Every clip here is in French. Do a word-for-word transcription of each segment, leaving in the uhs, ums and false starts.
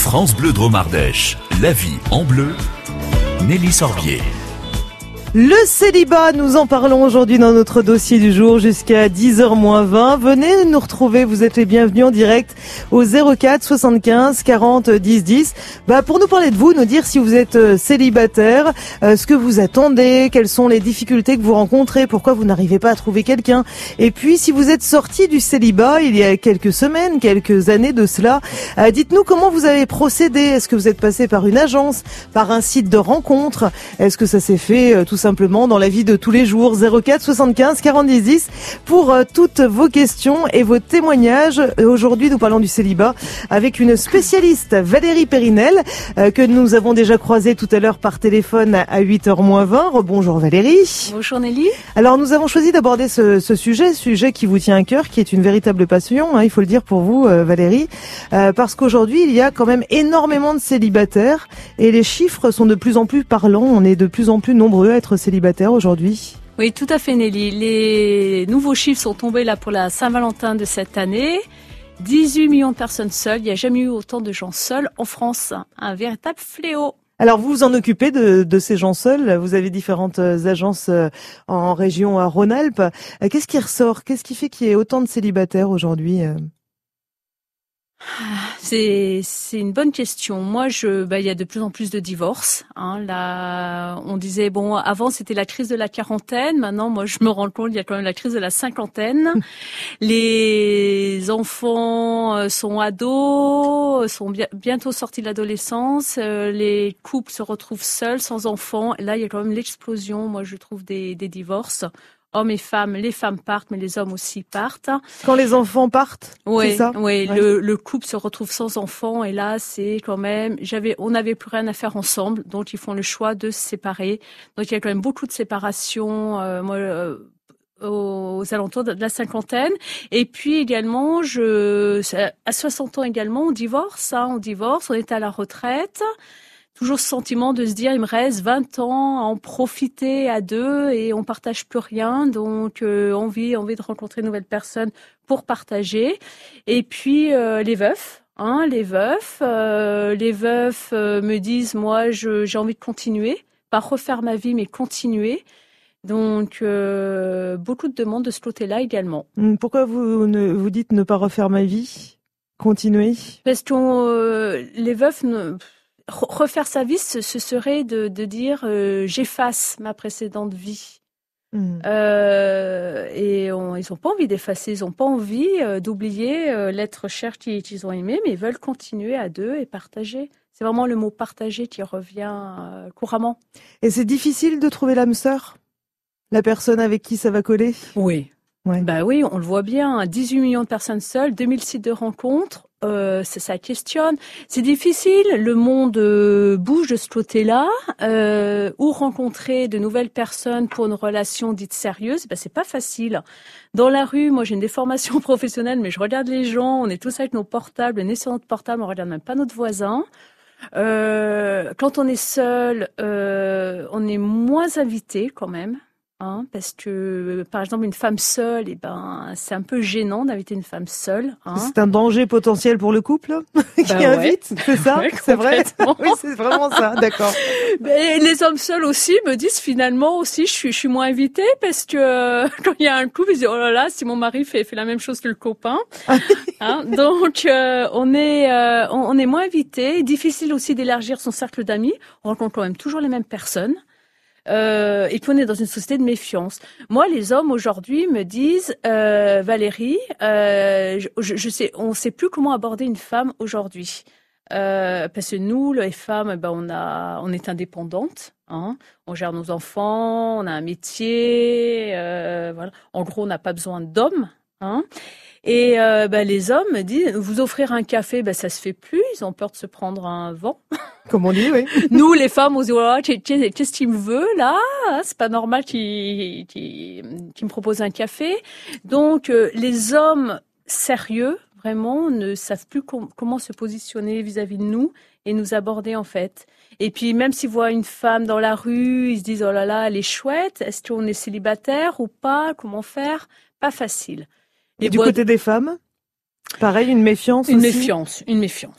France Bleu Drôme Ardèche, la vie en bleu, Nelly Sorbier. Le célibat, nous en parlons aujourd'hui dans notre dossier du jour jusqu'à dix heures moins vingt. Venez nous retrouver, vous êtes les bienvenus en direct au zéro quatre soixante-quinze quarante dix dix. Bah, pour nous parler de vous, nous dire si vous êtes célibataire, euh, ce que vous attendez, quelles sont les difficultés que vous rencontrez, pourquoi vous n'arrivez pas à trouver quelqu'un. Et puis, si vous êtes sorti du célibat il y a quelques semaines, quelques années de cela, euh, dites-nous comment vous avez procédé. Est-ce que vous êtes passé par une agence, par un site de rencontre? Est-ce que ça s'est fait euh, tout simplement dans la vie de tous les jours? Zéro quatre soixante-quinze quarante dix dix pour euh, toutes vos questions et vos témoignages. Aujourd'hui, nous parlons du célibat avec une spécialiste, Valérie Périnel, euh, que nous avons déjà croisée tout à l'heure par téléphone à huit heures moins vingt. Rebonjour Valérie. Bonjour Nelly. Alors nous avons choisi d'aborder ce, ce sujet, sujet qui vous tient à cœur, qui est une véritable passion, hein, il faut le dire pour vous euh, Valérie, euh, parce qu'aujourd'hui il y a quand même énormément de célibataires et les chiffres sont de plus en plus parlants. On est de plus en plus nombreux à être célibataire aujourd'hui. Oui, tout à fait Nelly. Les nouveaux chiffres sont tombés là pour la Saint-Valentin de cette année. dix-huit millions de personnes seules. Il n'y a jamais eu autant de gens seuls en France. Un véritable fléau. Alors vous vous en occupez de, de ces gens seuls. Vous avez différentes agences en région à Rhône-Alpes. Qu'est-ce qui ressort? Qu'est-ce qui fait qu'il y ait autant de célibataires aujourd'hui? C'est c'est une bonne question. Moi, je bah il y a de plus en plus de divorces. Hein. Là, on disait bon, avant c'était la crise de la quarantaine. Maintenant, moi, je me rends compte il y a quand même la crise de la cinquantaine. Les enfants sont ados, sont bien, bientôt sortis de l'adolescence. Les couples se retrouvent seuls, sans enfants. Là, il y a quand même l'explosion. Moi, je trouve des des divorces. Hommes et femmes, les femmes partent, mais les hommes aussi partent. Quand les enfants partent, oui, c'est ça? Oui, ouais. le, le couple se retrouve sans enfants et là, c'est quand même, j'avais, on n'avait plus rien à faire ensemble, donc ils font le choix de se séparer. Donc il y a quand même beaucoup de séparations, euh, moi, euh, aux alentours de la cinquantaine. Et puis également, je, à soixante ans également, on divorce, hein, on divorce, on est à la retraite. Toujours ce sentiment de se dire, il me reste vingt ans à en profiter à deux et on partage plus rien. Donc, euh, envie, envie de rencontrer de nouvelles personnes pour partager. Et puis, euh, les veufs, hein, les veufs, euh, les veufs euh, me disent, moi, je, j'ai envie de continuer, pas refaire ma vie, mais continuer. Donc, euh, beaucoup de demandes de ce côté-là également. Pourquoi vous ne, vous dites ne pas refaire ma vie, continuer? Parce que euh, les veufs... Ne, refaire sa vie, ce, ce serait de, de dire euh, j'efface ma précédente vie. Mmh. Euh, et on, ils n'ont pas envie d'effacer, ils n'ont pas envie euh, d'oublier euh, l'être cher qu'ils, qu'ils ont aimé, mais ils veulent continuer à deux et partager. C'est vraiment le mot partager qui revient euh, couramment. Et c'est difficile de trouver l'âme sœur, la personne avec qui ça va coller? Oui. Ouais. Bah oui, on le voit bien, dix-huit millions de personnes seules, deux mille sites de rencontres, euh, ça, ça questionne. C'est difficile, le monde euh, bouge de ce côté-là. Euh, où rencontrer de nouvelles personnes pour une relation dite sérieuse, bah c'est pas facile. Dans la rue, moi j'ai une déformation professionnelle, mais je regarde les gens, on est tous avec nos portables, on est sur notre portable, on regarde même pas notre voisin. Euh, quand on est seul, euh, on est moins invité quand même. Hein, parce que, par exemple, une femme seule, eh ben, c'est un peu gênant d'inviter une femme seule. Hein. C'est un danger potentiel pour le couple qui bah invite, ouais. c'est ça? Ouais, c'est vrai? Oui, c'est vraiment ça, d'accord. Et les hommes seuls aussi me disent finalement aussi, je suis, je suis moins invitée parce que euh, quand il y a un couple, ils disent oh là là, si mon mari fait, fait la même chose que le copain. Hein, donc, euh, on est, euh, on, on est moins invité. Difficile aussi d'élargir son cercle d'amis. On rencontre quand même toujours les mêmes personnes. Euh, et puis on est dans une société de méfiance. Moi, les hommes aujourd'hui me disent euh, Valérie, euh, je, je sais, on sait plus comment aborder une femme aujourd'hui, euh, parce que nous, les femmes, ben on a, on est indépendantes, hein, on gère nos enfants, on a un métier, euh, voilà. En gros, on n'a pas besoin d'hommes, hein. Et euh, bah, les hommes me disent, vous offrir un café, bah, ça se fait plus, ils ont peur de se prendre un vent. Comme on dit, oui. Nous, les femmes, on se dit, oh, qu'est-ce qu'il me veut, là? C'est pas normal qu'il, qu'il, qu'il me propose un café. Donc, euh, les hommes sérieux, vraiment, ne savent plus com- comment se positionner vis-à-vis de nous et nous aborder, en fait. Et puis, même s'ils voient une femme dans la rue, ils se disent, oh là là, elle est chouette. Est-ce qu'on est célibataire ou pas? Comment faire? Pas facile. Et, Et du côté des femmes, pareil, une méfiance Une aussi. méfiance, une méfiance.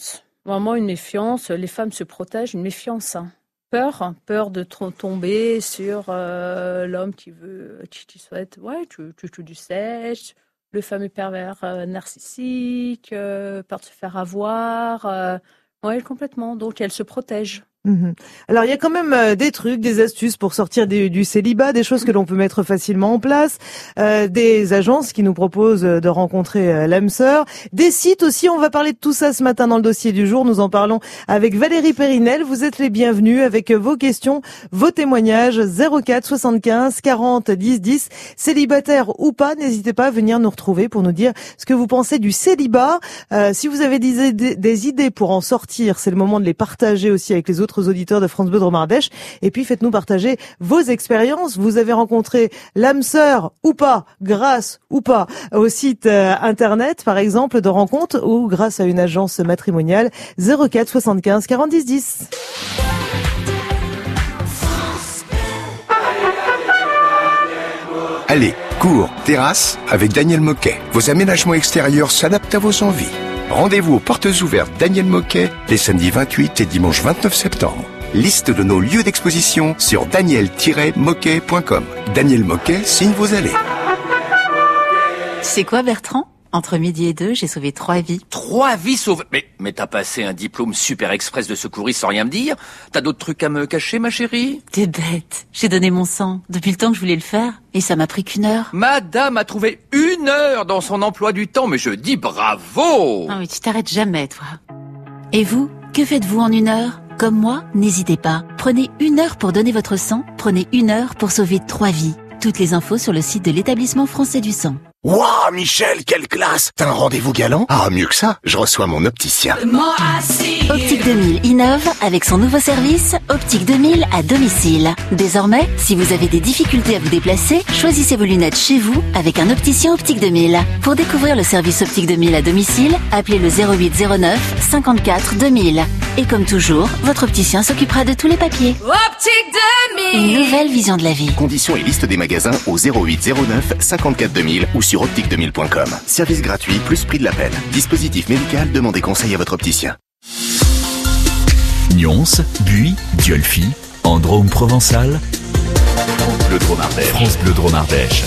Vraiment une méfiance. Les femmes se protègent, une méfiance. Hein. Peur, hein. Peur de t- tomber sur euh, l'homme qui veut, qui, qui souhaite, ouais, tu, tu, tu du sexe, le fameux pervers euh, narcissique, euh, peur de se faire avoir. Euh, ouais, complètement. Donc elle se protège. Mhm. Alors il y a quand même euh, des trucs, des astuces pour sortir du, du célibat, des choses que l'on peut mettre facilement en place, euh, des agences qui nous proposent euh, de rencontrer euh, l'âme sœur, des sites aussi. On va parler de tout ça ce matin dans le dossier du jour. Nous en parlons avec Valérie Périnel. Vous êtes les bienvenus avec euh, vos questions, vos témoignages. zéro quatre soixante-quinze quarante dix dix. Célibataire ou pas, n'hésitez pas à venir nous retrouver pour nous dire ce que vous pensez du célibat. Euh, si vous avez des idées, des idées pour en sortir, c'est le moment de les partager aussi avec les autres auditeurs de France Bleu Dromardèche. Et puis faites-nous partager vos expériences. Vous avez rencontré l'âme sœur ou pas, grâce ou pas au site euh, internet par exemple de rencontre ou grâce à une agence matrimoniale. Zéro quatre soixante-quinze quarante dix dix. Allez, cours, terrasse avec Daniel Moquet. Vos aménagements extérieurs s'adaptent à vos envies. Rendez-vous aux portes ouvertes Daniel Moquet les samedis vingt-huit et dimanche vingt-neuf septembre. Liste de nos lieux d'exposition sur daniel tiret moquet point com. Daniel Moquet signe vos allées. Tu sais quoi, Bertrand ? Entre midi et deux, j'ai sauvé trois vies. Trois vies sauvées. Mais, mais t'as passé un diplôme super express de secouriste sans rien me dire? T'as d'autres trucs à me cacher, ma chérie? T'es bête. J'ai donné mon sang depuis le temps que je voulais le faire. Et ça m'a pris qu'une heure. Madame a trouvé une heure dans son emploi du temps, mais je dis bravo! Non mais tu t'arrêtes jamais, toi. Et vous, que faites-vous en une heure ? Comme moi, n'hésitez pas. Prenez une heure pour donner votre sang. Prenez une heure pour sauver trois vies. Toutes les infos sur le site de l'établissement français du sang. Waouh, Michel, quelle classe! T'as un rendez-vous galant? Ah, mieux que ça, je reçois mon opticien. Optique deux mille innove avec son nouveau service Optique deux mille à domicile. Désormais, si vous avez des difficultés à vous déplacer, choisissez vos lunettes chez vous avec un opticien Optique deux mille. Pour découvrir le service Optique deux mille à domicile, appelez le zéro huit zéro neuf cinquante-quatre deux mille. Et comme toujours, votre opticien s'occupera de tous les papiers. Optique deux mille. Une nouvelle vision de la vie. Conditions et liste des magasins au zéro huit zéro neuf cinquante-quatre deux mille ou sur optique deux mille point com. Service gratuit plus prix de l'appel. Dispositif médical, demandez conseil à votre opticien. Nyons, Buis, Diolfi, en Drôme provençal. France Bleu Dromardèche. France Bleu Dromardèche.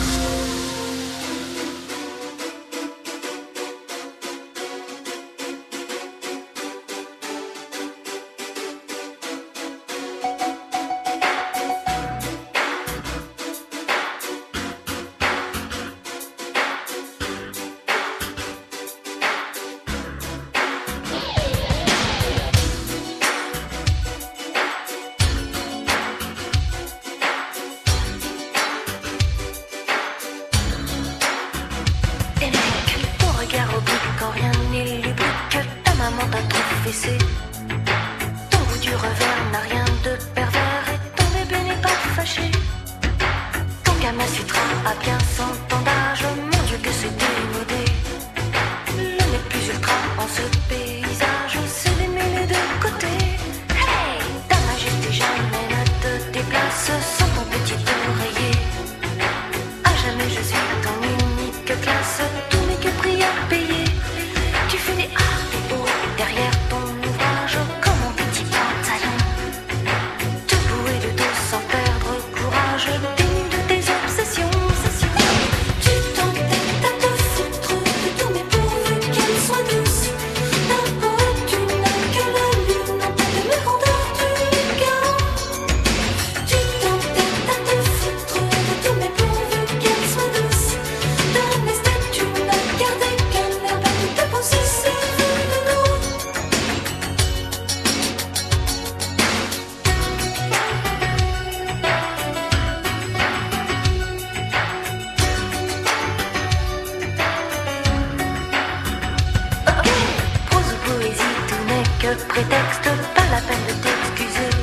Prétexte, pas la peine de t'excuser.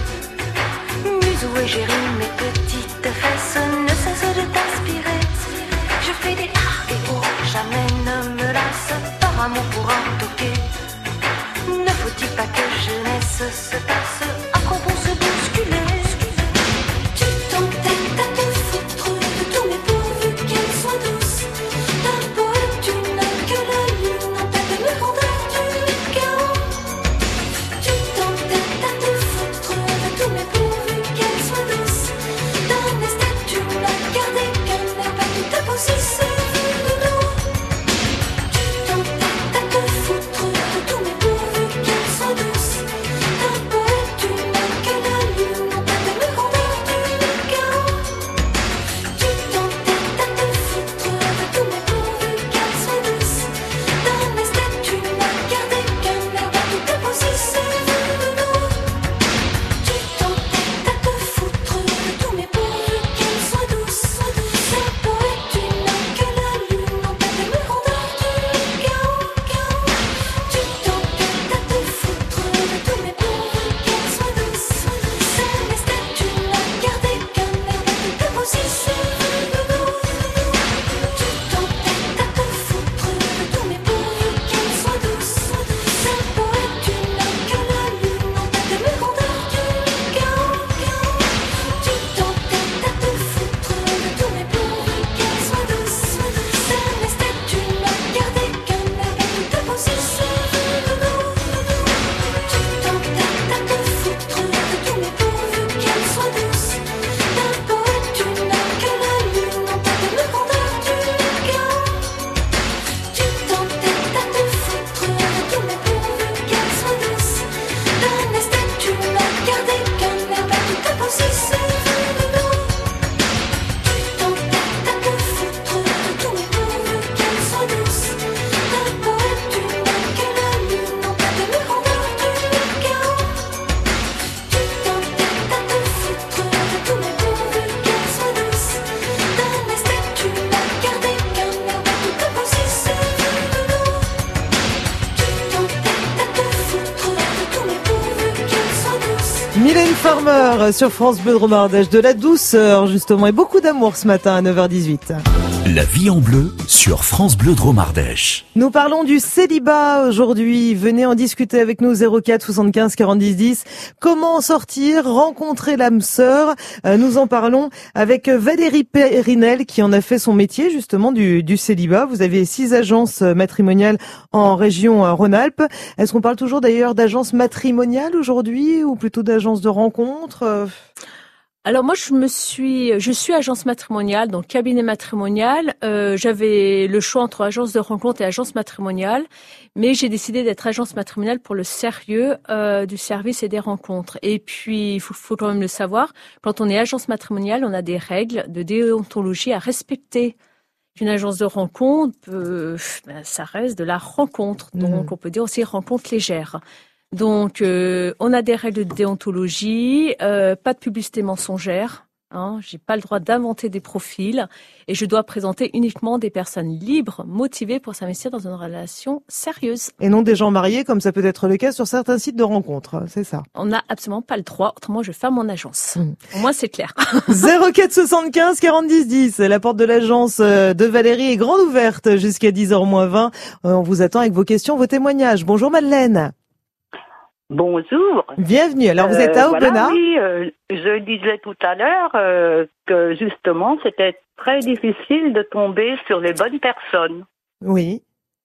Musou et j'ai ri, mes petites fesses ne cessent de t'aspirer. Je fais des ah et oh, jamais ne me lasse par amour pour un toqué. Ne faut-il pas que jeunesse se passe à quoi bon se bousculer? Tu t'entêtes à te foutre de tous mes pourvus qu'elles soient douces. Ta peau est une que la lune en tête de me rendre du chaos. Mylène Farmer sur France Bleu Drôme Ardèche, de la douceur justement et beaucoup d'amour ce matin à neuf heures dix-huit. La vie en bleu sur France Bleu Drôme Ardèche. Nous parlons du célibat aujourd'hui. Venez en discuter avec nous zéro quatre soixante-quinze quarante-dix dix. Comment sortir, rencontrer l'âme sœur. Euh, nous en parlons avec Valérie Périnel qui en a fait son métier justement du, du célibat. Vous avez six agences matrimoniales en région Rhône-Alpes. Est-ce qu'on parle toujours d'ailleurs d'agences matrimoniales aujourd'hui ou plutôt d'agences de rencontres? Alors moi je me suis, je suis agence matrimoniale, donc cabinet matrimonial. Euh, j'avais le choix entre agence de rencontre et agence matrimoniale, mais j'ai décidé d'être agence matrimoniale pour le sérieux euh, du service et des rencontres. Et puis il faut, faut quand même le savoir, quand on est agence matrimoniale, on a des règles de déontologie à respecter. Une agence de rencontre, euh, ben, ça reste de la rencontre, donc mmh. on peut dire aussi rencontre légère. Donc, euh, on a des règles de déontologie, euh, pas de publicité mensongère. Hein, j'ai pas le droit d'inventer des profils et je dois présenter uniquement des personnes libres, motivées pour s'investir dans une relation sérieuse. Et non des gens mariés, comme ça peut être le cas sur certains sites de rencontres, c'est ça. On n'a absolument pas le droit, autrement je ferme mon agence. Mmh. Pour moi, c'est clair. zéro quatre soixante-quinze quarante-dix dix, la porte de l'agence de Valérie est grande ouverte jusqu'à dix heures moins vingt. On vous attend avec vos questions, vos témoignages. Bonjour Madeleine. Bonjour. Bienvenue. Alors, vous êtes à Aubenas. Euh, voilà, oui, euh, je disais tout à l'heure euh, que justement, c'était très difficile de tomber sur les bonnes personnes. Oui.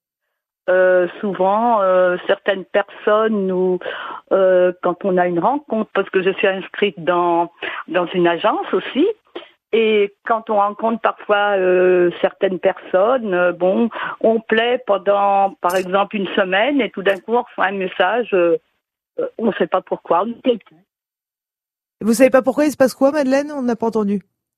Euh, souvent, euh, certaines personnes, nous, euh, quand on a une rencontre, parce que je suis inscrite dans dans une agence aussi, et quand on rencontre parfois euh, certaines personnes, euh, bon, on plaît pendant, par exemple, une semaine, et tout d'un coup, on reçoit un message. Euh, Euh, on ne sait pas pourquoi, on ne plaît plus. Vous savez pas pourquoi il se passe quoi, Madeleine? On n'a pas entendu.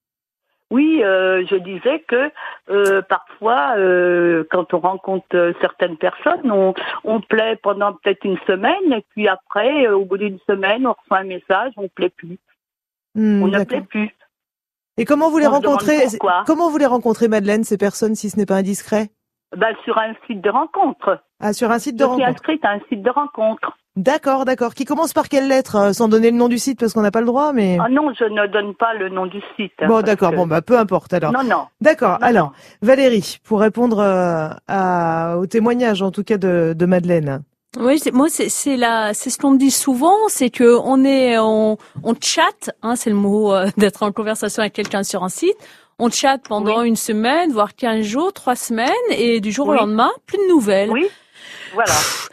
Oui, euh, je disais que euh, parfois, euh, quand on rencontre certaines personnes, on, on plaît pendant peut-être une semaine, et puis après, euh, au bout d'une semaine, on reçoit un message, on ne plaît plus. Mmh, on ne plaît plus. Et comment vous les rencontrez? Comment vous les rencontrez, Madeleine, ces personnes, si ce n'est pas indiscret? Ben, sur un site de rencontre. Ah, sur un site de rencontre. Je suis inscrite à un site de rencontre. D'accord, d'accord. Qui commence par quelle lettre, euh, sans donner le nom du site parce qu'on n'a pas le droit, mais. Ah non, je ne donne pas le nom du site. Bon, d'accord. Que... Bon, bah peu importe alors. Non, non. D'accord. Non, alors, non. Valérie, pour répondre euh, à, au témoignage, en tout cas de, de Madeleine. Oui, c'est, moi c'est c'est la c'est ce qu'on me dit souvent, c'est que on est on on chatte, hein, c'est le mot euh, d'être en conversation avec quelqu'un sur un site. On chatte pendant oui. une semaine, voire quinze jours, trois semaines, et du jour oui. au lendemain, plus de nouvelles. Oui, voilà. Pff,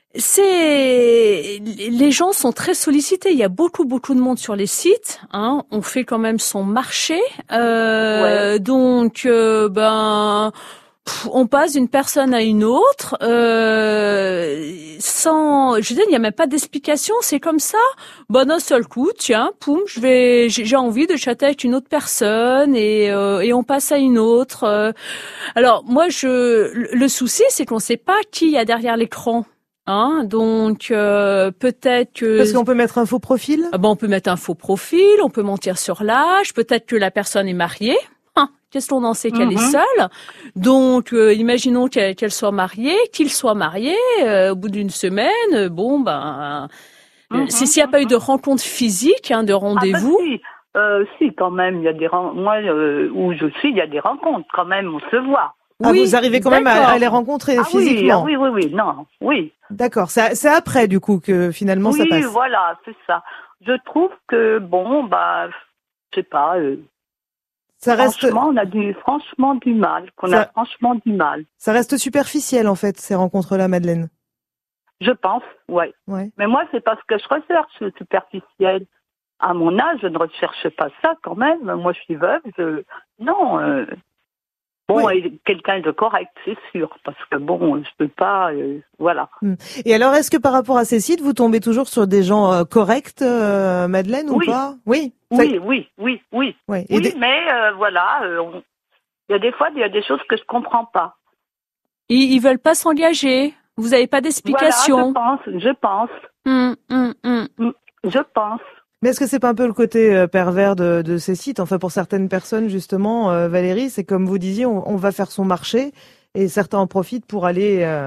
c'est les gens sont très sollicités. Il y a beaucoup beaucoup de monde sur les sites. Hein. On fait quand même son marché, euh, ouais. donc euh, ben. On passe d'une personne à une autre euh, sans, je veux dire, il n'y a même pas d'explication. C'est comme ça. Bon, d'un seul coup, tiens, poum, je vais, j'ai envie de chatter avec une autre personne et euh, et on passe à une autre. Alors moi, je, le souci, c'est qu'on ne sait pas qui il y a derrière l'écran. Hein, donc euh, peut-être que parce qu'on peut mettre un faux profil. Ah ben, on peut mettre un faux profil, on peut mentir sur l'âge. Peut-être que la personne est mariée. Qu'est-ce qu'on en sait qu'elle mm-hmm. est seule? Donc, euh, imaginons qu'elle, qu'elle soit mariée, qu'il soit marié. Euh, au bout d'une semaine, euh, bon, ben, mm-hmm. si s'il n'y a pas eu de rencontre physique, hein, de rendez-vous. Ah ben si. Euh, si, quand même, il y a des ren- moi euh, où je suis, il y a des rencontres quand même, on se voit. Ah, oui, vous arrivez quand même à, à les rencontrer ah, physiquement. Oui, ah, oui, oui, oui, non, oui. D'accord, c'est, c'est après du coup que finalement oui, ça passe. Oui, voilà, c'est ça. Je trouve que bon, bah, je sais pas. Euh, Ça reste... Franchement, on a du, franchement du mal, qu'on ça... a franchement du mal. Ça reste superficiel, en fait, ces rencontres-là, Madeleine. Je pense, ouais. ouais. Mais moi, c'est pas ce que je recherche, superficiel. À mon âge, je ne recherche pas ça, quand même. Moi, je suis veuve, je... non. Euh... Bon, oui. Quelqu'un de correct, c'est sûr, parce que bon, je peux pas, euh, voilà. Et alors, est-ce que par rapport à ces sites, vous tombez toujours sur des gens euh, corrects, euh, Madeleine, ou oui. pas? Oui. Oui, oui, oui, oui. Oui, oui des... mais euh, voilà, il euh, y a des fois, il y a des choses que je comprends pas. Ils, ils veulent pas s'engager. Vous n'avez pas d'explication. Voilà, je pense, je pense. Hum, hum, hum. Je pense. Mais est-ce que c'est pas un peu le côté euh, pervers de, de ces sites? Enfin, pour certaines personnes, justement, euh, Valérie, c'est comme vous disiez, on, on va faire son marché et certains en profitent pour aller euh,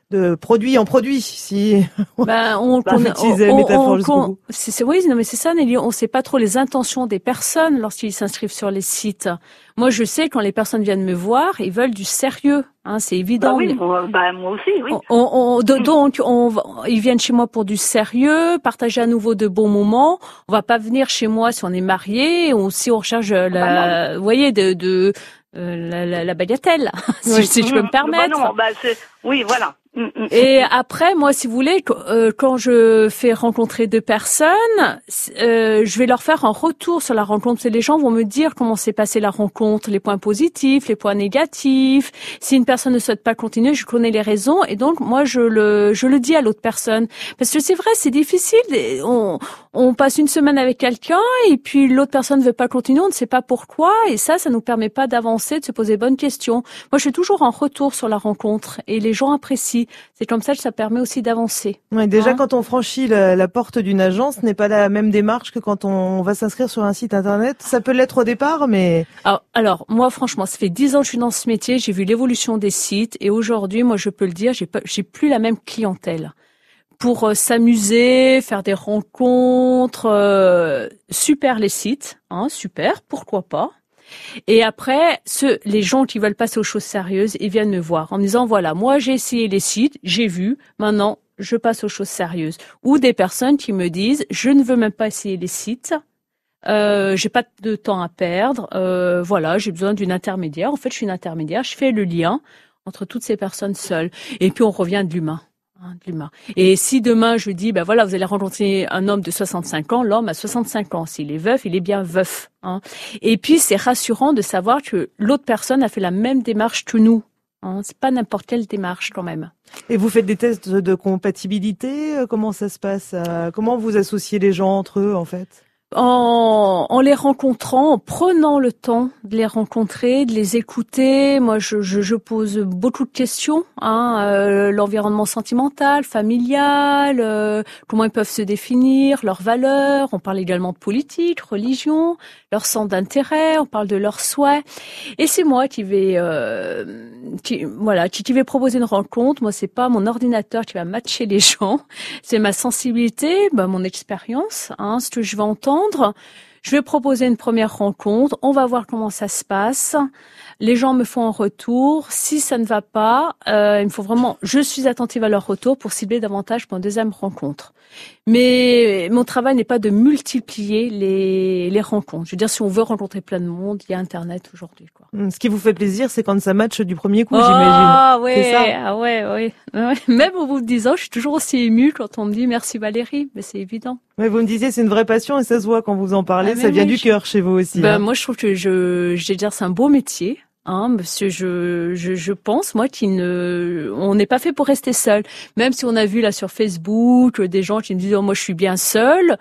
de produit en produit, si ben, on, on utilise la métaphore jusqu'au bout. C'est, c'est, oui, non, mais c'est ça, Nelly. On ne sait pas trop les intentions des personnes lorsqu'ils s'inscrivent sur les sites. Moi, je sais quand les personnes viennent me voir, ils veulent du sérieux. Hein, c'est évident. Bah oui, moi, bah, moi aussi, oui. On, on, donc, on, ils viennent chez moi pour du sérieux, partager à nouveau de bons moments. On va pas venir chez moi si on est marié ou si on recherche la, bah vous voyez, de, de euh, la, la, la bagatelle, si, oui. si je peux me permettre. Bah non, bah c'est, oui, voilà. Et après, moi, si vous voulez, quand je fais rencontrer deux personnes, euh, je vais leur faire un retour sur la rencontre. Les gens vont me dire comment s'est passée la rencontre, les points positifs, les points négatifs. Si une personne ne souhaite pas continuer, je connais les raisons et donc moi, je le, je le dis à l'autre personne. Parce que c'est vrai, c'est difficile. On, on passe une semaine avec quelqu'un et puis l'autre personne ne veut pas continuer, on ne sait pas pourquoi et ça, ça nous permet pas d'avancer, de se poser bonnes questions. Moi, je fais toujours un retour sur la rencontre et les gens apprécient. C'est comme ça que ça permet aussi d'avancer. Ouais, déjà, hein quand on franchit la, la porte d'une agence, ce n'est pas la même démarche que quand on va s'inscrire sur un site internet. Ça peut l'être au départ, mais... Alors, alors, moi, franchement, ça fait dix ans que je suis dans ce métier, j'ai vu l'évolution des sites et aujourd'hui, moi, je peux le dire, j'ai pas, j'ai plus la même clientèle. Pour euh, s'amuser, faire des rencontres, euh, super les sites, hein, super, pourquoi pas. Et après, ceux, les gens qui veulent passer aux choses sérieuses, ils viennent me voir en me disant, voilà, moi j'ai essayé les sites, j'ai vu, maintenant je passe aux choses sérieuses. Ou des personnes qui me disent, je ne veux même pas essayer les sites, euh, j'ai pas de temps à perdre, euh, voilà, j'ai besoin d'une intermédiaire. En fait, je suis une intermédiaire, je fais le lien entre toutes ces personnes seules. Et puis on revient de l'humain. De l'humain. Et si demain je dis, ben voilà, vous allez rencontrer un homme de soixante-cinq ans, l'homme a soixante-cinq ans. S'il est veuf, il est bien veuf. Hein. Et puis c'est rassurant de savoir que l'autre personne a fait la même démarche que nous. Hein. C'est pas n'importe quelle démarche quand même. Et vous faites des tests de compatibilité? Comment ça se passe? Comment vous associez les gens entre eux en fait? En, en les rencontrant, en prenant le temps de les rencontrer, de les écouter. Moi, je, je, je pose beaucoup de questions. Hein, euh, l'environnement sentimental, familial, euh, comment ils peuvent se définir, leurs valeurs. On parle également de politique, religion, leur centre d'intérêt. On parle de leurs souhaits. Et c'est moi qui vais, euh, qui, voilà, qui, qui vais proposer une rencontre. Moi, c'est pas mon ordinateur qui va matcher les gens. C'est ma sensibilité, bah, mon expérience, hein, ce que je vais entendre. Je vais proposer une première rencontre, on va voir comment ça se passe. Les gens me font un retour. Si ça ne va pas, euh, il me faut vraiment, je suis attentive à leur retour pour cibler davantage pour une deuxième rencontre. Mais mon travail n'est pas de multiplier les, les rencontres. Je veux dire, si on veut rencontrer plein de monde, il y a Internet aujourd'hui, quoi. Ce qui vous fait plaisir, c'est quand ça matche du premier coup, oh, j'imagine. Ah ouais, c'est ça ah ouais, ouais, ouais. Même au bout de dix ans, je suis toujours aussi émue quand on me dit merci Valérie, mais c'est évident. Mais vous me disiez, c'est une vraie passion et ça se voit quand vous en parlez. Ah, ça vient du je... cœur chez vous aussi. Ben, hein. Moi, je trouve que je, je vais dire, c'est un beau métier. Hein, parce que je, je, je pense, moi, qu'il ne, on n'est pas fait pour rester seul. Même si on a vu là sur Facebook des gens qui me disent, oh, moi, je suis bien seule.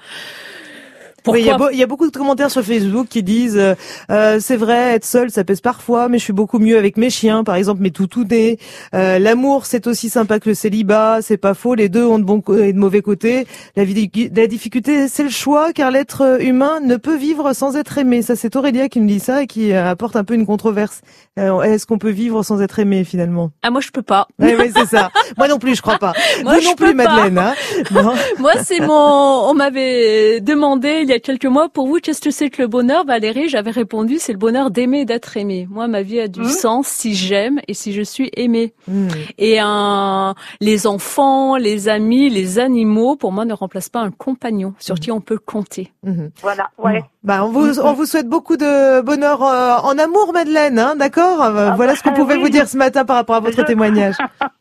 Oui, il y, a beau, il y a beaucoup de commentaires sur Facebook qui disent euh, c'est vrai, être seul ça pèse parfois, mais je suis beaucoup mieux avec mes chiens, par exemple mes toutous-nés. Euh, l'amour c'est aussi sympa que le célibat, c'est pas faux, les deux ont de bons et de mauvais côtés. La, la difficulté c'est le choix, car l'être humain ne peut vivre sans être aimé. Ça c'est Aurélia qui me dit ça et qui apporte un peu une controverse. Euh, est-ce qu'on peut vivre sans être aimé finalement? Ah moi je peux pas. Oui, oui c'est ça. Moi non plus je crois pas. Moi, Vous non plus Madeleine. Hein non. Moi c'est mon. On m'avait demandé il y a quelques mois, pour vous, qu'est-ce que c'est que le bonheur, Valérie? J'avais répondu, c'est le bonheur d'aimer et d'être aimé. Moi, ma vie a du mmh. sens si j'aime et si je suis aimée. Mmh. Et un, les enfants, les amis, les animaux, pour moi, ne remplacent pas un compagnon sur mmh. qui on peut compter. Mmh. Voilà, ouais. Mmh. Bah, on vous, on vous souhaite beaucoup de bonheur euh, en amour, Madeleine, hein, d'accord? euh, ah Voilà bah, ce qu'on pouvait oui. vous dire ce matin par rapport à votre je... témoignage.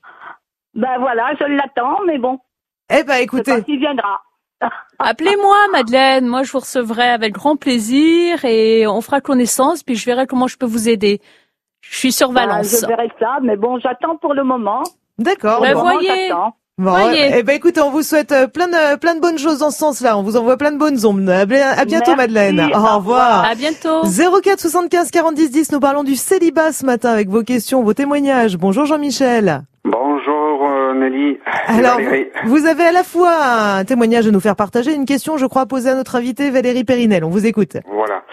Ben voilà, je l'attends, mais bon. Eh ben, écoutez. Il viendra. Appelez-moi, Madeleine. Moi, je vous recevrai avec grand plaisir et on fera connaissance, puis je verrai comment je peux vous aider. Je suis sur Valence. Bah, je verrai ça, mais bon, j'attends pour le moment. D'accord. Ben, bon, voyez. Bon, voyez. Eh ben, écoutez, on vous souhaite plein de, plein de bonnes choses dans ce sens-là. On vous envoie plein de bonnes ondes. À bientôt, Merci. Madeleine. Au revoir. Au revoir. À bientôt. zéro quatre soixante-quinze quarante dix dix. Nous parlons du célibat ce matin avec vos questions, vos témoignages. Bonjour, Jean-Michel. Bonjour euh, Nelly. Alors, Valérie. Vous avez à la fois un témoignage à nous faire partager, une question, je crois, posée à notre invité Valérie Périnel. On vous écoute. Voilà.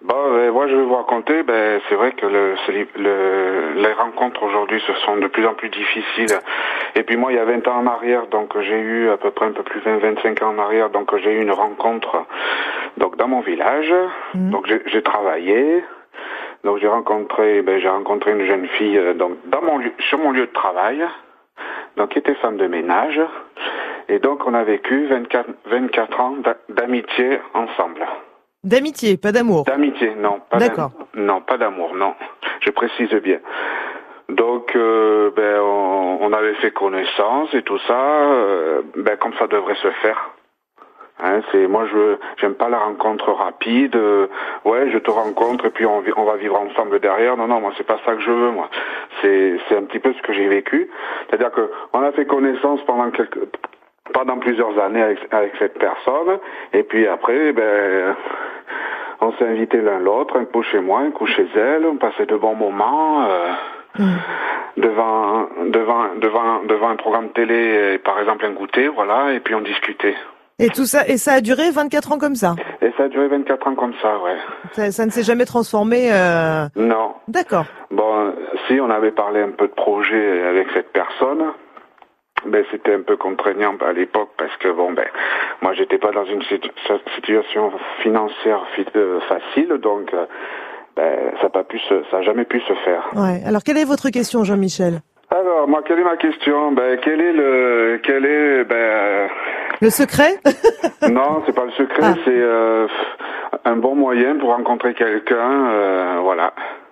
Bon, ben, moi je vais vous raconter, ben, c'est vrai que le, le, les rencontres aujourd'hui se sont de plus en plus difficiles. Et puis moi il y a vingt ans en arrière, donc j'ai eu à peu près un peu plus de vingt, vingt-cinq ans en arrière, donc j'ai eu une rencontre donc dans mon village. Mmh. Donc j'ai, j'ai travaillé. Donc j'ai rencontré, ben, j'ai rencontré une jeune fille donc dans mon lieu, sur mon lieu de travail, donc qui était femme de ménage. Et donc on a vécu vingt-quatre, vingt-quatre ans d'amitié ensemble. D'amitié, pas d'amour. D'amitié, non. Pas D'accord. Non, pas d'amour, non. Je précise bien. Donc, euh, ben, on, on avait fait connaissance et tout ça, euh, ben, comme ça devrait se faire. Hein, c'est moi, je j'aime pas la rencontre rapide. Euh, ouais, je te rencontre et puis on, on va vivre ensemble derrière. Non, non, moi c'est pas ça que je veux. Moi, c'est c'est un petit peu ce que j'ai vécu. C'est-à-dire que on a fait connaissance pendant quelques pendant plusieurs années avec, avec cette personne, et puis après, ben, on s'est invités l'un l'autre, un coup chez moi, un coup chez elle, on passait de bons moments euh, mmh. devant, devant, devant, devant un programme télé, par exemple un goûter, voilà, et puis on discutait. Et tout ça, et ça a duré vingt-quatre ans comme ça? Et ça a duré vingt-quatre ans comme ça, ouais. Ça, ça ne s'est jamais transformé euh... Non. D'accord. Bon, si on avait parlé un peu de projet avec cette personne, ben c'était un peu contraignant à l'époque parce que bon ben moi j'étais pas dans une situ- situation financière euh, facile, donc euh, ben ça a pas pu se, ça a jamais pu se faire. Ouais. Alors quelle est votre question, Jean-Michel? Alors moi quelle est ma question? Ben quel est le quel est ben euh... le secret? Non, c'est pas le secret, ah. c'est euh, un bon moyen pour rencontrer quelqu'un, euh, voilà.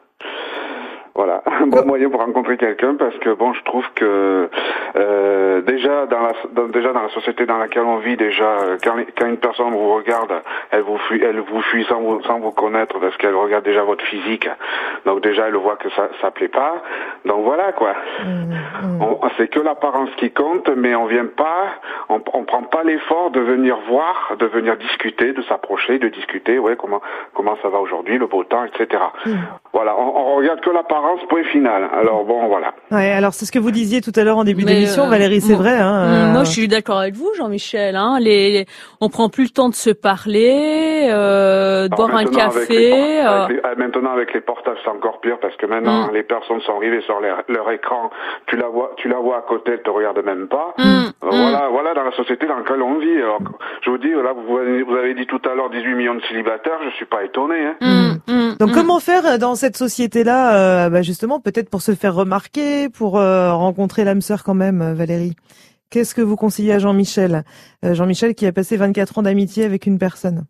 Voilà, un bon moyen pour rencontrer quelqu'un parce que bon, je trouve que euh, déjà dans la dans, déjà dans la société dans laquelle on vit déjà quand, quand une personne vous regarde, elle vous fuit, elle vous fuit sans vous sans vous connaître parce qu'elle regarde déjà votre physique. Donc déjà elle voit que ça ça plaît pas. Donc voilà quoi. Mmh, mmh. On, c'est que l'apparence qui compte, mais on vient pas, on on prend pas l'effort de venir voir, de venir discuter, de s'approcher, de discuter. Ouais, comment comment ça va aujourd'hui, le beau temps, et cetera. Mmh. Voilà, on, on regarde que l'apparence. Point final. Alors bon, voilà. Ouais, alors c'est ce que vous disiez tout à l'heure en début Mais d'émission, euh, Valérie, c'est moi, vrai. Hein, moi, euh... je suis d'accord avec vous, Jean-Michel. Hein, les, les, on prend plus le temps de se parler, euh, de boire un café. Avec euh... les, avec les, maintenant, avec les portables, c'est encore pire parce que maintenant, mm. les personnes sont arrivées sur leur, leur écran. Tu la vois, tu la vois à côté, elle te regarde même pas. Mm. Euh, voilà, mm. voilà, dans la société dans laquelle on vit. Alors, je vous dis, là, vous, vous avez dit tout à l'heure dix-huit millions de célibataires. Je suis pas étonné. Hein. Mm. Mm. Donc, mm. comment faire dans cette société-là? Euh, bah, justement, peut-être pour se faire remarquer, pour euh, rencontrer l'âme sœur quand même, Valérie. Qu'est-ce que vous conseillez à Jean-Michel? euh, Jean-Michel qui a passé vingt-quatre ans d'amitié avec une personne.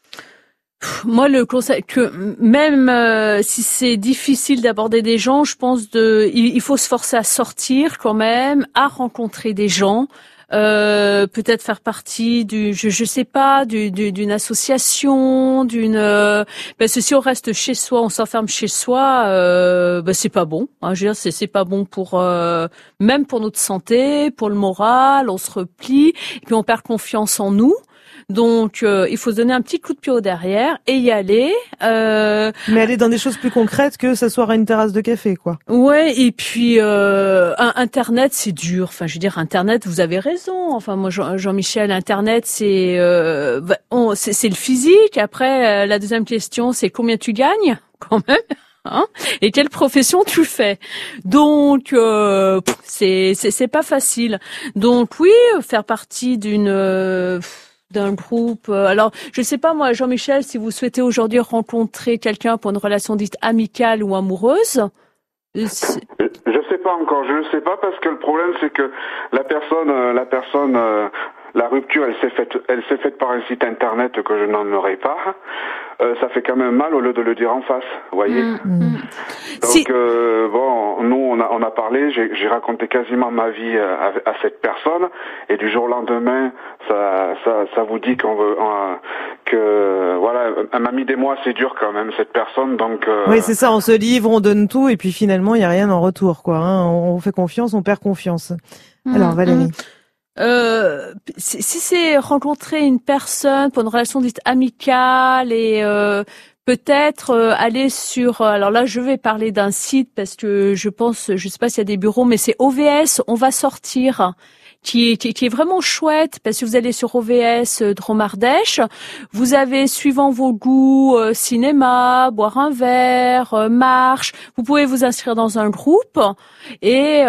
Moi, le conseil que même euh, si c'est difficile d'aborder des gens, je pense de il, il faut se forcer à sortir quand même, à rencontrer des gens. Euh, peut-être faire partie du, je, je sais pas, du, du, d'une association, d'une. Euh, parce que si on reste chez soi, on s'enferme chez soi, euh, ben c'est pas bon. Hein, je veux dire, c'est c'est pas bon pour euh, même pour notre santé, pour le moral. On se replie, et puis on perd confiance en nous. Donc, euh, il faut se donner un petit coup de pied au derrière et y aller. Euh... Mais aller dans des choses plus concrètes que s'asseoir à une terrasse de café, quoi. Ouais, et puis euh, Internet, c'est dur. Enfin, je veux dire, Internet, vous avez raison. Enfin, moi, Jean- Jean-Michel, Internet, c'est, euh, on, c'est c'est le physique. Après, euh, la deuxième question, c'est combien tu gagnes, quand même. Hein, et quelle profession tu fais? Donc euh, c'est c'est c'est pas facile. Donc oui, faire partie d'une euh, d'un groupe. Alors, je sais pas moi, Jean-Michel, si vous souhaitez aujourd'hui rencontrer quelqu'un pour une relation dite amicale ou amoureuse. C'est... Je sais pas encore, je ne sais pas parce que le problème c'est que la personne, la personne, la rupture, elle s'est faite, elle s'est faite par un site internet que je n'aimerais pas. Euh, ça fait quand même mal au lieu de le dire en face, vous voyez. Mmh. Donc si... euh, bon, nous on a on a parlé, j'ai, j'ai raconté quasiment ma vie à, à cette personne et du jour au lendemain, ça ça ça vous dit qu'on veut euh, que voilà, un ami des mois c'est dur quand même cette personne, donc. Euh... Oui, c'est ça, on se livre, on donne tout et puis finalement il y a rien en retour, quoi. Hein. On fait confiance, on perd confiance. Mmh. Alors Valérie. Mmh. Euh, si c'est rencontrer une personne pour une relation dite amicale et euh, peut-être euh, aller sur, alors là je vais parler d'un site parce que je pense, je sais pas s'il y a des bureaux, mais c'est O V S, on va sortir. qui est, qui, qui est vraiment chouette, parce que vous allez sur O V S euh, Drôme Ardèche, vous avez, suivant vos goûts, euh, cinéma, boire un verre, euh, marche, vous pouvez vous inscrire dans un groupe, et,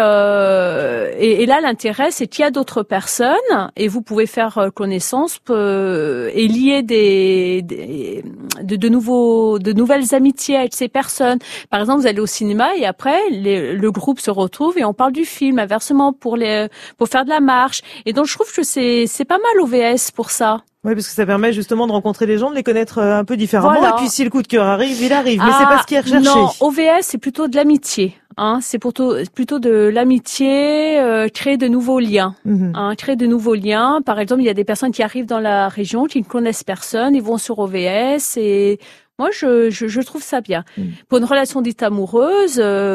euh, et, et là, l'intérêt, c'est qu'il y a d'autres personnes, et vous pouvez faire connaissance euh, et lier des, des de, de nouveaux, de nouvelles amitiés avec ces personnes. Par exemple, vous allez au cinéma, et après, les, le groupe se retrouve, et on parle du film, inversement, pour les, pour faire de la marche. Et donc, je trouve que c'est, c'est pas mal O V S pour ça. Oui, parce que ça permet justement de rencontrer les gens, de les connaître un peu différemment. Voilà. Et puis, si le coup de cœur arrive, il arrive. Mais ah, c'est pas ce qui est recherché. Non, O V S, c'est plutôt de l'amitié. Hein, c'est plutôt, plutôt de l'amitié, euh, créer de nouveaux liens. Mm-hmm. Hein, créer de nouveaux liens. Par exemple, il y a des personnes qui arrivent dans la région, qui ne connaissent personne, ils vont sur O V S, et moi, je, je, je trouve ça bien. Mm. Pour une relation dite amoureuse,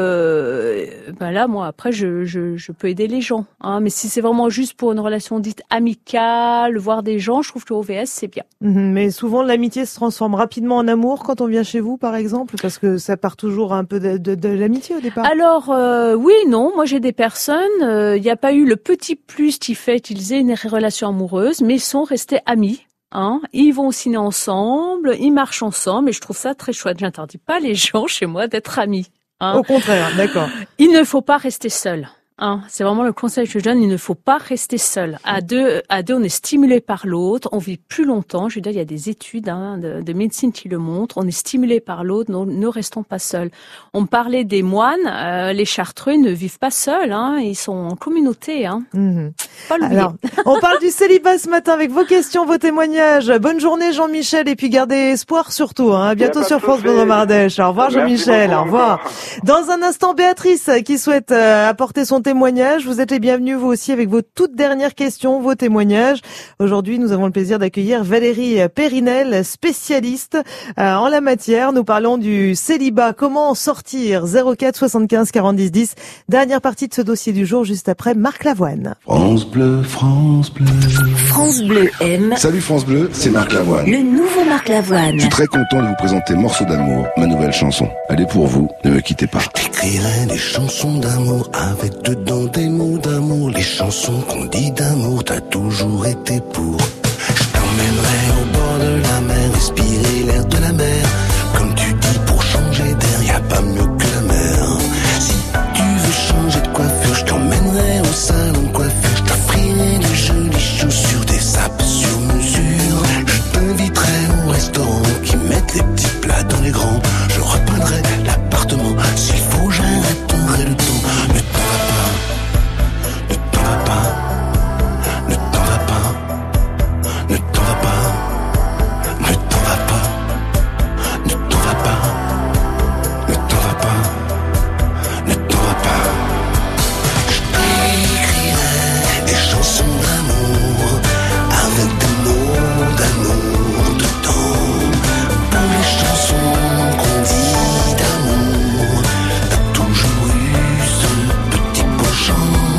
euh, ben là, moi, après, je, je, je peux aider les gens. Hein, mais si c'est vraiment juste pour une relation dite amicale, voir des gens, je trouve que O V S, c'est bien. Mm-hmm. Mais souvent, l'amitié se transforme rapidement en amour quand on vient chez vous, par exemple, parce que ça part toujours un peu de, de, de l'amitié au départ. Alors, euh, oui, non. Moi, j'ai des personnes, il euh, n'y a pas eu le petit plus qui fait qu'ils aient une relation amoureuse, mais ils sont restés amis. Hein, ils vont au ciné ensemble, ils marchent ensemble, et je trouve ça très chouette. J'interdis pas les gens chez moi d'être amis. Hein. Au contraire, d'accord. Il ne faut pas rester seul. Hein, c'est vraiment le conseil que je donne. Il ne faut pas rester seul. À deux, à deux, on est stimulé par l'autre. On vit plus longtemps. Je veux dire, il y a des études hein, de, de médecine qui le montrent. On est stimulé par l'autre. Nous ne restons pas seuls. On parlait des moines. Euh, les Chartreux ne vivent pas seuls. Hein, ils sont en communauté. Hein. Mmh. Pas l'oublier. Alors, on parle du célibat ce matin avec vos questions, vos témoignages. Bonne journée, Jean-Michel, et puis gardez espoir surtout. Hein. À bientôt sur France Bleu Ardèche. Au revoir, Jean-Michel. Au revoir. Dans un instant, Béatrice qui souhaite euh, apporter son témoignage. Vous êtes les bienvenus, vous aussi, avec vos toutes dernières questions, vos témoignages. Aujourd'hui, nous avons le plaisir d'accueillir Valérie Périnel, spécialiste euh, en la matière. Nous parlons du célibat. Comment en sortir? zéro quatre soixante-quinze quarante dix dix. Dernière partie de ce dossier du jour, juste après Marc Lavoine. France Bleu, France Bleu. France Bleu aime. Salut France Bleu, c'est Marc Lavoine. Le nouveau Marc Lavoine. Je suis très content de vous présenter Morceau d'amour, ma nouvelle chanson. Elle est pour vous, ne me quittez pas. Je t'écrirai des chansons d'amour avec dedans des mots d'amour. Les chansons qu'on dit d'amour, t'as toujours été pour. Je t'emmènerai au bord de la mer, respirer l'air de la mer. Comme tu dis, pour changer d'air, y a pas mieux que la mer. Si tu veux changer de coiffure, je t'emmènerai au salon de coiffure. Je t'offrirai de jolies chaussures, des sapes sur mesure. Je t'inviterai au restaurant qui mettent les petits plats dans les grands. Je repeindrai l'appartement, s'il faut j'arrêterai le temps. Ne t'en va pas. Ne t'en va pas, ne t'en va pas, ne t'en va pas, ne t'en va pas, ne t'en va pas, ne t'en va pas, ne t'en va pas. Je t'écrirai des chansons d'amour avec des mots d'amour dedans. Pour les chansons qu'on dit d'amour, t'as toujours eu ce petit penchant.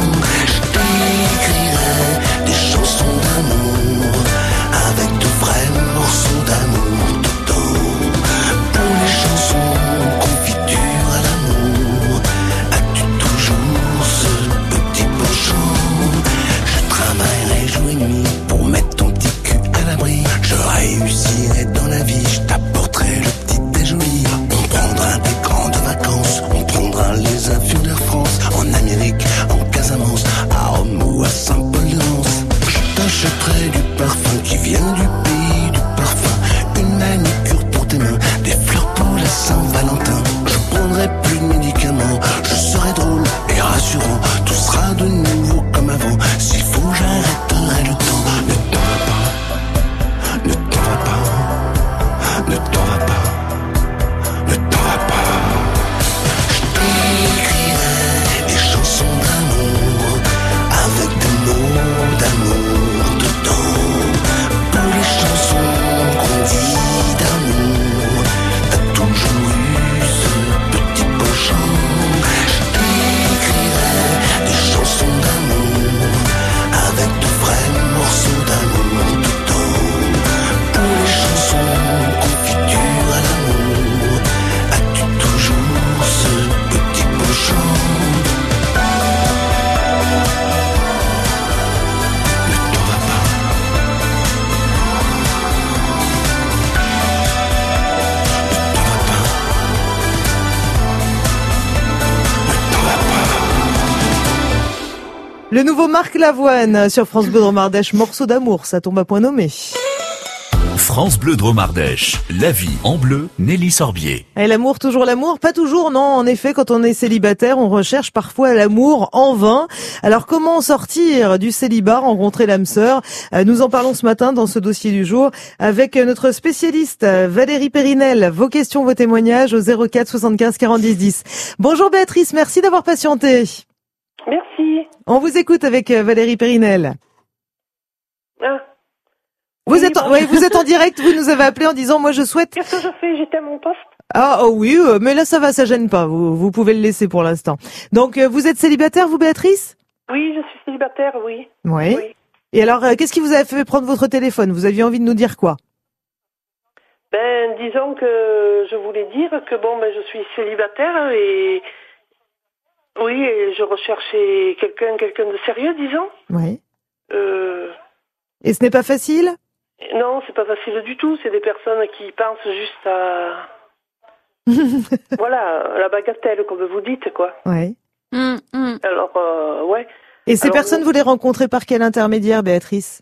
Des chansons d'amour avec de vrais morceaux d'amour dedans. Pour les chansons confiture à l'amour, as-tu toujours ce petit penchant? Je travaillerai jour et nuit pour mettre ton petit cul à l'abri. Je réussirai dans la vie, je t'apporterai le petit déjeuner. On prendra des grandes vacances, on prendra les avions d'Air France en Amérique, en Casamance, à Rome ou à Saint-Paul-de-Vence. Je t'achèterai du parfum qui vient du pays du parfum, une manicure pour tes mains, des fleurs pour la Saint-Valentin. Je prendrai plus de médicaments, je serai drôle et rassurant. Tout sera de nouveau comme avant. S'il faut, j'arrêterai le temps. Ne t'en va pas, ne t'en va pas, ne t'en va pas, ne t'en va pas. Je t'écrirai des chansons d'amour avec des mots d'amour dedans. Pour les chansons Le nouveau Marc Lavoine sur France Bleu Drôme Ardèche, morceau d'amour, ça tombe à point nommé. France Bleu Drôme Ardèche, la vie en bleu, Nelly Sorbier. Et l'amour, toujours l'amour? Pas toujours, non. En effet, quand on est célibataire, on recherche parfois l'amour en vain. Alors, comment sortir du célibat, rencontrer l'âme sœur? Nous en parlons ce matin dans ce dossier du jour avec notre spécialiste Valérie Périnel. Vos questions, vos témoignages au zéro quatre soixante-quinze quarante dix dix. Bonjour Béatrice, merci d'avoir patienté. Merci. On vous écoute avec Valérie Périnel. Ah. Vous oui, êtes, en, bon. ouais, vous êtes en direct, vous nous avez appelé en disant, moi je souhaite... Qu'est-ce que je fais? J'étais à mon poste. Ah oh oui, mais là ça va, ça gêne pas, vous, vous pouvez le laisser pour l'instant. Donc vous êtes célibataire, vous Béatrice? Oui, je suis célibataire, oui. Oui. oui. Et alors, qu'est-ce qui vous a fait prendre votre téléphone? Vous aviez envie de nous dire quoi? Ben, disons que je voulais dire que bon, ben je suis célibataire et... Oui, et je recherchais quelqu'un, quelqu'un de sérieux, disons. Oui. Euh... Et ce n'est pas facile? Non, c'est pas facile du tout. C'est des personnes qui pensent juste à... voilà, la bagatelle, comme vous dites, quoi. Oui. Mmh, mmh. Alors, euh, ouais. Et ces Alors, personnes, vous les rencontrez par quel intermédiaire, Béatrice?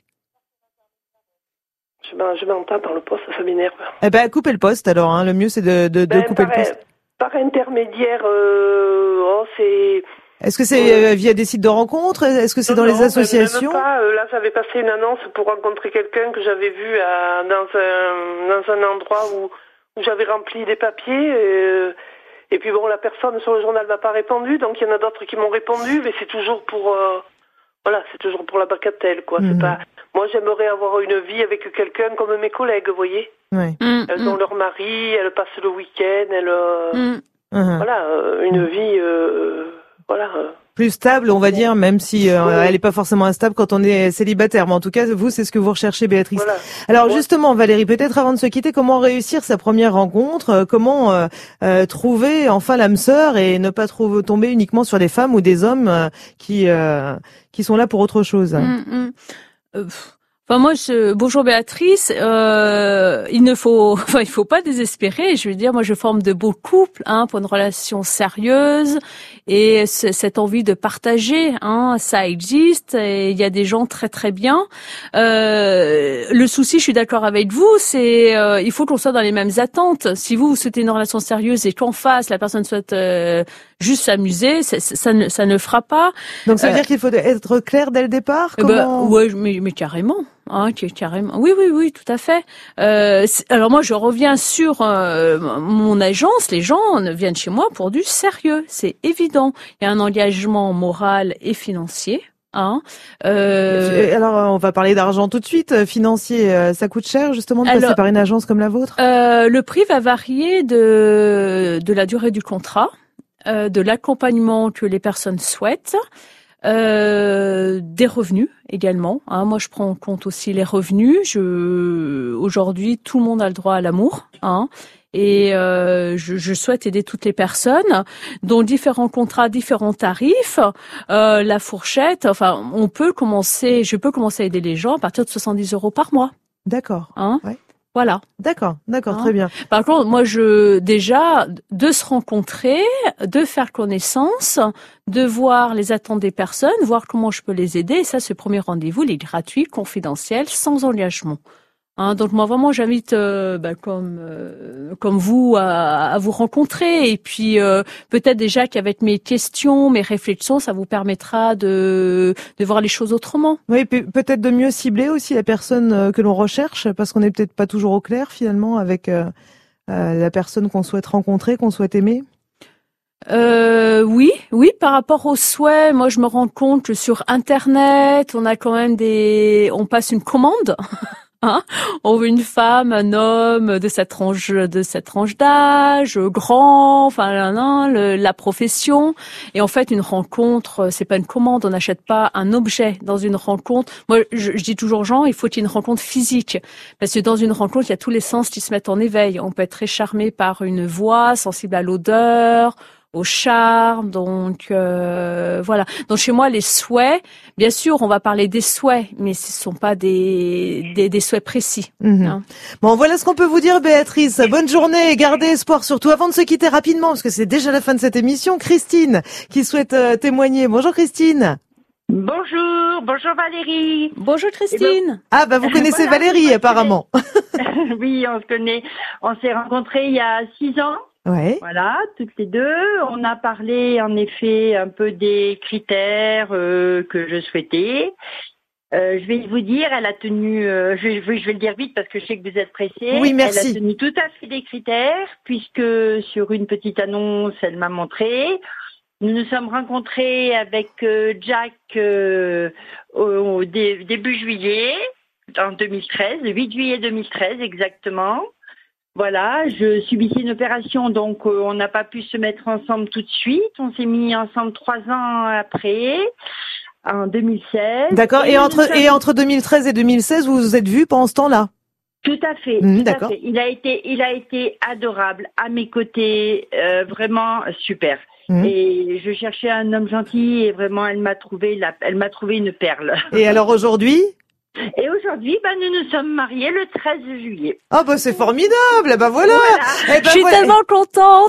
Je, ben, je m'entends par le poste, ça m'énerve. Eh ben, coupez le poste, alors. Hein. Le mieux, c'est de, de, ben, de couper par, le poste. Par intermédiaire, euh, oh, c'est... Est-ce que c'est euh, via des sites de rencontres? Est-ce que c'est dans non, les associations? même pas. Là, j'avais passé une annonce pour rencontrer quelqu'un que j'avais vu à, dans, un, dans un endroit où, où j'avais rempli des papiers. Et, et puis bon, la personne sur le journal m'a pas répondu, donc il y en a d'autres qui m'ont répondu, mais c'est toujours pour... Euh, voilà, c'est toujours pour la bagatelle, quoi. Mmh. C'est pas... Moi, j'aimerais avoir une vie avec quelqu'un comme mes collègues, vous voyez. Oui. Mmh, elles mmh. ont leur mari, elles passent le week-end, elles... Euh, mmh. Voilà, euh, une vie... Euh, Voilà. Plus stable, on va dire, même si euh, oui. elle n'est pas forcément instable quand on est célibataire. Mais en tout cas, vous, c'est ce que vous recherchez, Béatrice. Voilà. Alors ouais. Justement, Valérie, peut-être avant de se quitter, comment réussir sa première rencontre? euh, Comment euh, euh, trouver enfin l'âme sœur et ne pas trouver, tomber uniquement sur des femmes ou des hommes euh, qui euh, qui sont là pour autre chose? Mmh, mmh. Euh, Enfin moi, je, bonjour Béatrice. Euh, il ne faut, enfin il faut pas désespérer. Je veux dire, moi je forme de beaux couples, hein, pour une relation sérieuse et cette envie de partager, hein, ça existe. Et il y a des gens très très bien. Euh, le souci, je suis d'accord avec vous, c'est euh, il faut qu'on soit dans les mêmes attentes. Si vous, vous souhaitez une relation sérieuse et qu'en face la personne souhaite euh, juste s'amuser, ça, ça ne ça ne fera pas. Donc ça veut euh, dire qu'il faut être clair dès le départ. Comment... Ben, ouais, mais, mais carrément. Ah, carrément. Oui, oui, oui, tout à fait. Euh, alors moi, je reviens sur euh, mon agence. Les gens viennent chez moi pour du sérieux, c'est évident. Il y a un engagement moral et financier. Hein. Euh... Alors, on va parler d'argent tout de suite. Financier, ça coûte cher justement de alors, passer par une agence comme la vôtre? euh, Le prix va varier de de la durée du contrat, euh, de l'accompagnement que les personnes souhaitent. Euh, des revenus également. Hein. Moi, je prends en compte aussi les revenus. Je, aujourd'hui, tout le monde a le droit à l'amour. Hein. Et euh, je, je souhaite aider toutes les personnes, dont différents contrats, différents tarifs, euh, la fourchette. Enfin, on peut commencer. Je peux commencer à aider les gens à partir de soixante-dix euros par mois. D'accord. Hein. Ouais. Voilà. D'accord, d'accord, hein. Très bien. Par contre, moi, je déjà de se rencontrer, de faire connaissance, de voir les attentes des personnes, voir comment je peux les aider. Et ça, ce premier rendez-vous, il est gratuit, confidentiel, sans engagement. Hein, donc moi vraiment j'invite euh, bah, comme euh, comme vous à, à vous rencontrer et puis euh, peut-être déjà qu'avec mes questions, mes réflexions, ça vous permettra de de voir les choses autrement. Oui, peut-être de mieux cibler aussi la personne que l'on recherche parce qu'on n'est peut-être pas toujours au clair finalement avec euh, euh, la personne qu'on souhaite rencontrer, qu'on souhaite aimer. Euh, oui, oui, par rapport aux souhaits, moi je me rends compte que sur Internet, on a quand même des, on passe une commande. Hein, on veut une femme, un homme de cette tranche, de cette tranche d'âge, grand, enfin non, le, la profession. Et en fait, une rencontre, c'est pas une commande. On n'achète pas un objet dans une rencontre. Moi, je, je dis toujours aux gens, il faut qu'il y ait une rencontre physique, parce que dans une rencontre, il y a tous les sens qui se mettent en éveil. On peut être très charmé par une voix, sensible à l'odeur, au charme, donc euh, voilà. Donc chez moi, les souhaits, bien sûr, on va parler des souhaits, mais ce sont pas des des, des souhaits précis. Mmh. Hein. Bon, voilà ce qu'on peut vous dire, Béatrice. Bonne journée et gardez espoir, surtout avant de se quitter rapidement, parce que c'est déjà la fin de cette émission. Christine, qui souhaite euh, témoigner. Bonjour Christine. Bonjour, bonjour Valérie. Bonjour Christine. Eh ben, Ah bah vous connaissez voilà, Valérie apparemment. oui, on se connaît. On s'est rencontrés il y a six ans. Ouais. Voilà, toutes les deux. On a parlé en effet un peu des critères euh, que je souhaitais. Euh, je vais vous dire, elle a tenu, euh, je, je vais le dire vite parce que je sais que vous êtes pressés. Oui, merci. Elle a tenu tout à fait des critères puisque sur une petite annonce, elle m'a montré. Nous nous sommes rencontrés avec euh, Jack euh, au, au dé, début juillet, en deux mille treize, le huit juillet deux mille treize exactement. Voilà, je subissais une opération, donc euh, on n'a pas pu se mettre ensemble tout de suite. On s'est mis ensemble trois ans après, en deux mille seize. D'accord. Et, et entre sommes... et entre deux mille treize et deux mille seize, vous vous êtes vus pendant ce temps-là? Tout à fait. Mmh, tout d'accord. à fait. Il a été, il a été adorable à mes côtés, euh, vraiment super. Mmh. Et je cherchais un homme gentil et vraiment, elle m'a trouvé, la, elle m'a trouvé une perle. Et alors aujourd'hui? Et aujourd'hui, bah, nous nous sommes mariés le treize juillet. Ah bah c'est formidable, bah voilà. voilà. Eh ben, je suis voilà. tellement contente.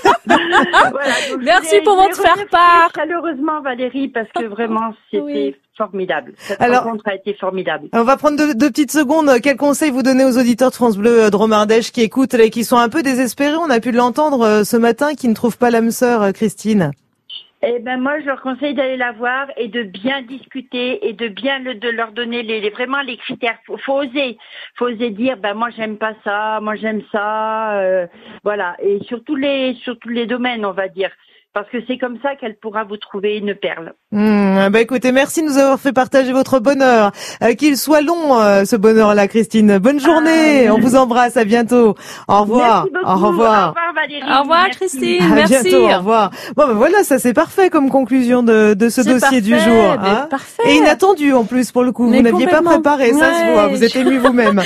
voilà, merci pour votre faire part. Chaleureusement Valérie, parce que vraiment c'était oui. formidable. Cette Alors, rencontre a été formidable. On va prendre deux, deux petites secondes. Quel conseil vous donnez aux auditeurs de France Bleu Drôme Ardèche qui écoutent et qui sont un peu désespérés? On a pu l'entendre ce matin, qui ne trouvent pas l'âme sœur, Christine. Eh ben moi je leur conseille d'aller la voir et de bien discuter et de bien le, de leur donner les, les vraiment les critères. Faut, faut oser, faut oser dire ben moi j'aime pas ça, moi j'aime ça, euh, voilà. Et sur tous les sur tous les domaines on va dire. Parce que c'est comme ça qu'elle pourra vous trouver une perle. Mmh, bah écoutez, merci de nous avoir fait partager votre bonheur. Euh, qu'il soit long, euh, ce bonheur-là, Christine. Bonne journée. Ah, on vous embrasse. À bientôt. Au revoir. Merci beaucoup. Au revoir. Au revoir, Valérie. Au revoir, merci. Christine. À merci. bientôt. Au revoir. Bon, ben voilà, ça c'est parfait comme conclusion de, de ce c'est dossier parfait, du jour. Hein. Parfait. Et inattendu en plus pour le coup. Mais vous n'aviez pas préparé, ouais, ça se voit. Vous êtes ému vous-même.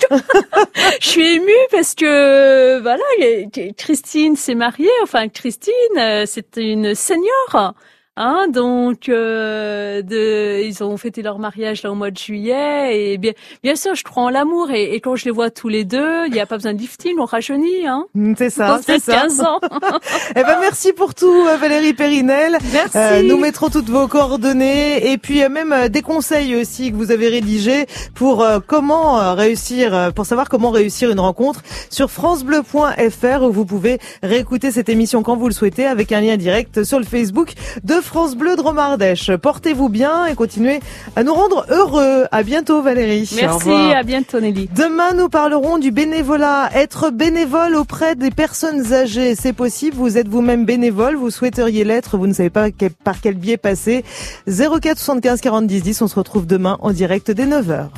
Je suis émue parce que voilà, Christine s'est mariée. Enfin, Christine, c'est une senior. Hein, donc euh, de, ils ont fêté leur mariage là au mois de juillet et bien, bien sûr, je crois en l'amour et, et quand je les vois tous les deux, il n'y a pas besoin de lifting, on rajeunit, hein. C'est ça, c'est ça. quinze ans. Eh ben merci pour tout, Valérie Périnel. Merci. Euh, nous mettrons toutes vos coordonnées et puis euh, même euh, des conseils aussi que vous avez rédigés pour euh, comment euh, réussir, euh, pour savoir comment réussir une rencontre sur francebleu point fr où vous pouvez réécouter cette émission quand vous le souhaitez avec un lien direct sur le Facebook de France Bleu Drôme Ardèche. Portez-vous bien et continuez à nous rendre heureux. À bientôt Valérie. Merci, à bientôt Nelly. Demain nous parlerons du bénévolat. Être bénévole auprès des personnes âgées, c'est possible. Vous êtes vous-même bénévole, vous souhaiteriez l'être, vous ne savez pas par quel biais passer. zéro quatre soixante-quinze quarante dix dix, on se retrouve demain en direct dès neuf heures.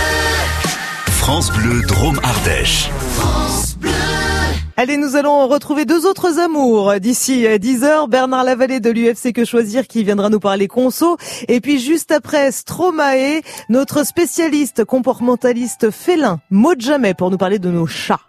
France Bleu Drôme Ardèche. France Bleu. Allez, nous allons retrouver deux autres amours. D'ici dix heures, Bernard Lavallée de l'U F C Que Choisir qui viendra nous parler conso. Et puis juste après, Stromae, notre spécialiste comportementaliste félin, mot de jamais pour nous parler de nos chats.